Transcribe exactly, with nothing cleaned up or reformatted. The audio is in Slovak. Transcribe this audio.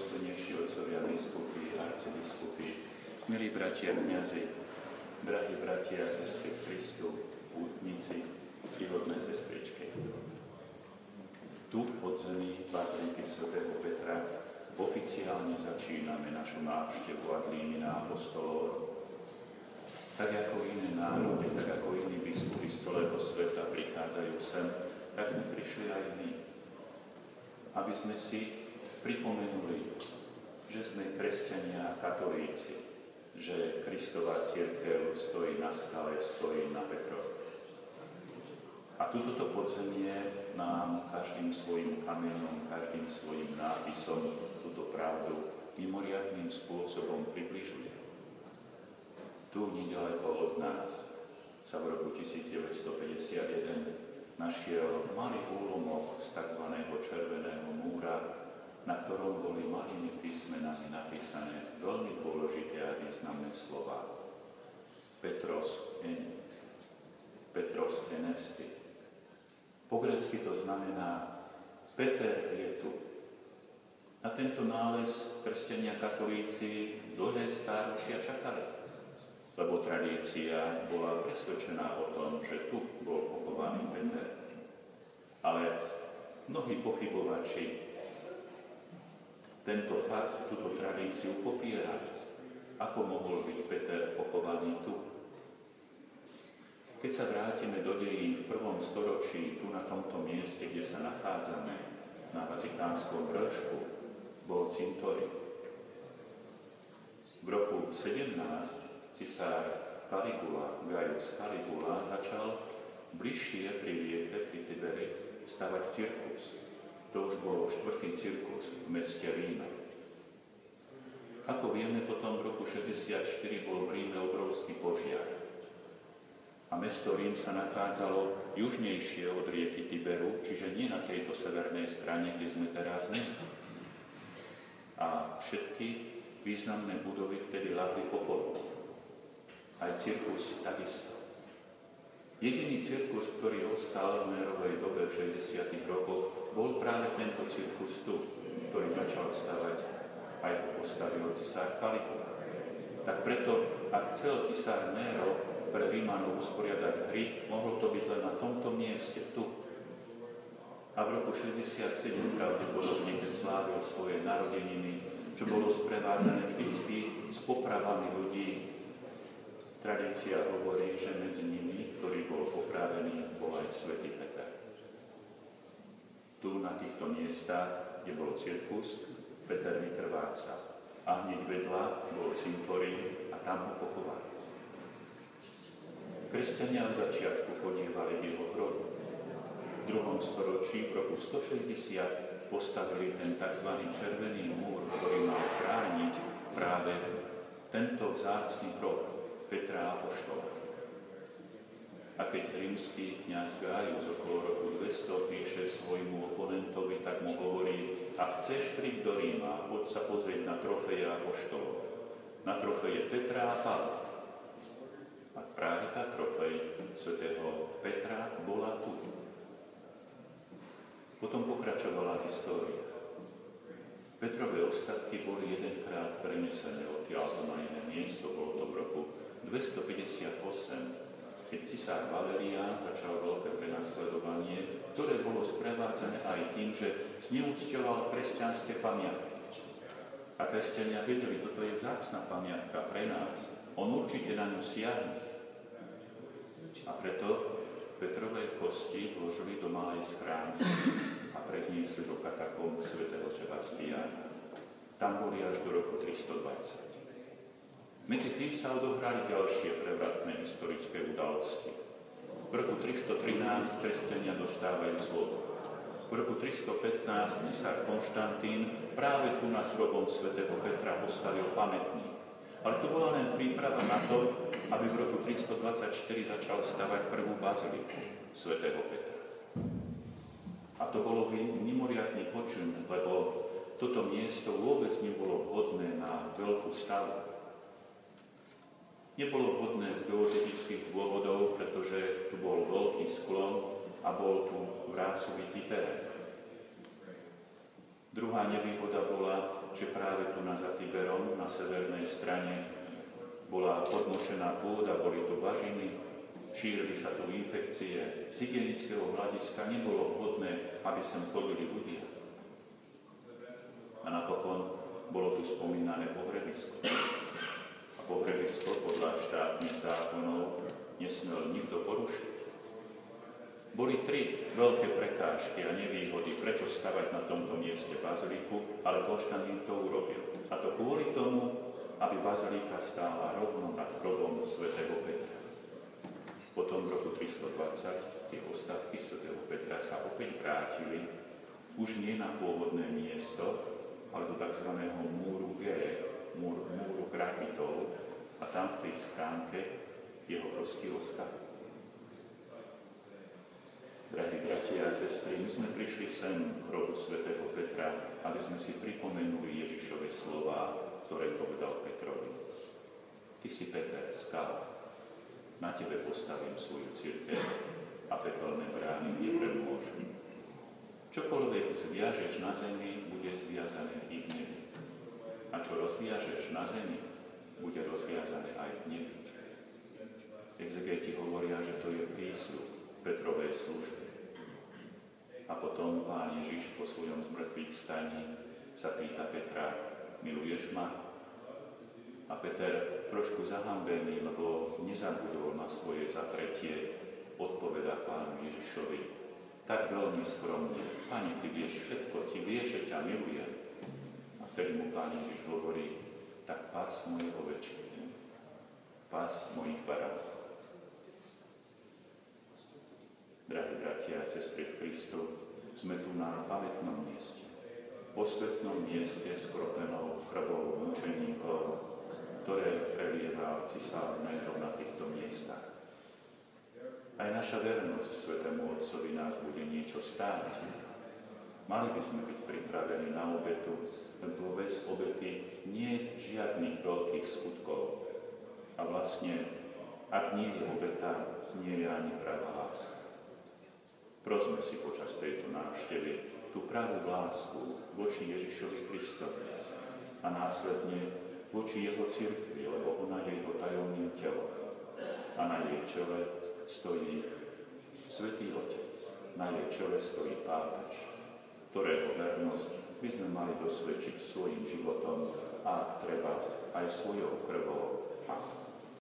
najdôstojnejší otcovia biskupy, arcibiskupy, milí bratia kňazi, drahí bratia a sestry Kristu, pútnici, ctihodné sestričky. Tu v podzemí baziliky svätého Petra oficiálne začíname našu návštevu ad limina apostolorum. Tak ako iné národy, tak ako iní biskupy z celého sveta prichádzajú sem, tak sme prišli aj my, aby sme si pripomenuli, že sme kresťania a katolíci, že Kristova cirkev stojí na skale, stojí na Petrovi. A túto podzemie nám každým svojim kameňom, každým svojim nápisom túto pravdu mimoriadnym spôsobom približuje. Tu nedaleko od nás sa v roku tisícdeväťstopäťdesiatjeden našiel malý úlomok z tzv. Červeného múra, na ktorom boli malými písmenami napísané veľmi dôležité a významné slová. Petros en, Petros enesti. Po grécky to znamená Peter je tu. Na tento nález kresťania katolíci dlhé stáročia čakali, lebo tradícia bola presvedčená o tom, že tu bol pochovaný Peter. Ale mnohí pochybovači tento fakt, túto tradíciu popierali. Ako mohol byť Peter pochovaný tu? Keď sa vrátime do dejín v prvom storočí, tu na tomto mieste, kde sa nachádzame, na Vatikánskom vršku, bol cintorín. V roku sedemnásť cisár Caligula, Gaius Caligula, začal bližšie pri rieke, pri Tiberi, stavať cirkus. To už bol štvrtý cirkus v meste Ríme. Ako vieme, potom v roku šesťdesiatštyri bol v Ríme obrovský požiar. A mesto Rím sa nachádzalo južnejšie od rieky Tiberu, čiže nie na tejto severnej strane, kde sme teraz my. A všetky významné budovy vtedy ľahli popolu. Aj cirkus takisto. Jediný cirkus, ktorý ostal v Nérovej dobe v šesťdesiatych rokoch, bol práve tento cirkus tu, ktorý začal stavať aj ho postavil cisár Caligula. Tak preto, ak chcel cisár Néro pre Rímanov usporiadať hry, mohlo to byť len na tomto mieste, tu. A v roku šesťdesiatsedem, pravdepodobne, keď slávil svoje narodeniny, čo bolo sprevádzané vždycky s popravami ľudí, tradícia hovorí, že medzi nimi, ktorý bol popravený, bol aj svätý Peter. Tu na týchto miestach, kde bol cirkus, Peter vykrváca. A hneď vedľa bol cintorín a tam ho pochovali. Kresťania v začiatku chodievali k jeho hrobu. V druhom storočí, v roku stošesťdesiat, postavili ten tzv. Červený múr, ktorý mal chrániť práve tento vzácny hrob Petra Apoštola. A keď rímsky kňaz Gaius okolo roku dvesto píše svojmu oponentovi, tak mu hovorí: ak chceš prísť do Ríma, poď sa pozrieť na trofeje Apoštolov, na trofeje Petra a Pavla. A práve tá trofej svätého Petra bola tu. Potom pokračovala história. Petrové ostatky boli jedenkrát prenesené odtiaľto na iné miesto, bolo to v roku dvestopäťdesiatosem, keď cisár Valerián začal veľké prenasledovanie, ktoré bolo sprevádzané aj tým, že zneúcťoval kresťanské pamiatky. A kresťania vedeli, toto je vzácna pamiatka pre nás. On určite na ňu siahne. A preto Petrové kosti vložili do malej schránky a predniesli do katakomb svätého Sebastiána. Tam boli až do roku tristodvadsať. Medzi tým sa odohrali ďalšie prevratné historické udalosti. V roku tristotrinásť kresťania dostávajú slobodu. V roku tristopätnásť cisár Konštantín práve tu nad hrobom svätého Petra postavil pamätník. Ale to bola len príprava na to, aby v roku tristodvadsaťštyri začal stavať prvú baziliku svätého Petra. A to bolo mimoriadny počin, lebo toto miesto vôbec nebolo vhodné na veľkú stavbu. Nebolo vhodné z geodetických dôvodov, pretože tu bol veľký sklon a bol tu vrásovitý terén. Druhá nevýhoda bola, povedal, že práve tu na za Tiberom, na severnej strane, bola podmočená pôda, boli tu bažiny, šírili sa tu infekcie. Z hygienického hľadiska nebolo vhodné, aby sem chodili ľudia. A napokon bolo tu spomínané pohrebisko. A pohrebisko podľa štátnych zákonov nesmel nikto porušiť. Boli tri veľké prekážky a nevýhody, prečo stavať na tomto mieste baziliku, ale Konštantín to urobil. A to kvôli tomu, aby bazilika stála rovno nad hrobom svätého Petra. Potom v roku tristodvadsať tie ostatky svätého Petra sa opäť vrátili, už nie na pôvodné miesto, ale do tzv. múru G, múru, múru grafitov, a tam v tej schránke jeho prostý ostav. Drahí bratia a sestry, my sme prišli sem k hrobu svätého Petra, aby sme si pripomenuli Ježišove slová, ktoré povedal Petrovi. Ty si Peter, skala. Na tebe postavím svoju cirkev a pekelné brány nepremôžu. Čokoľvek zviažeš na zemi, bude zviazané i v nebi. A čo rozviažeš na zemi, bude rozviazané aj v nebi. Exegeti hovoria, že to je prísľub Petrovej služby. A potom Pán Ježiš po svojom zmrtvých staní sa pýta Petra, miluješ ma? A Peter, trošku zahambený, lebo nezabudol na svoje zatretie, odpoveda Pánu Ježišovi tak veľmi skromne: Pane, ty vieš všetko, ty vieš, že ťa milujem. A vtedy mu Pán Ježiš hovorí: tak pás moje ovečky, pás mojich baránov. Drahí bratia a sestry v Kristu, sme tu na pamätnom mieste, posvetnom mieste skropenou krvou mučeníkov, ktoré prelieval cisár Nero na týchto miestach. Aj naša vernosť Svätému Otcovi nás bude niečo stáť. Mali by sme byť pripravení na obetu, lebo bez obety nie je žiadnych veľkých skutkov. A vlastne, ak nie je obeta, nie je ani pravá láska. Prosme si počas tejto návštevy tú pravú lásku voči Ježišovi Kristovi a následne voči jeho cirkvi, lebo ona je jeho tajomným telom. A na jej čele stojí Svätý Otec, na jej čele stojí pápež, ktorého vernosť by sme mali dosvedčiť svojim životom a ak treba aj svojou krvou. Amen.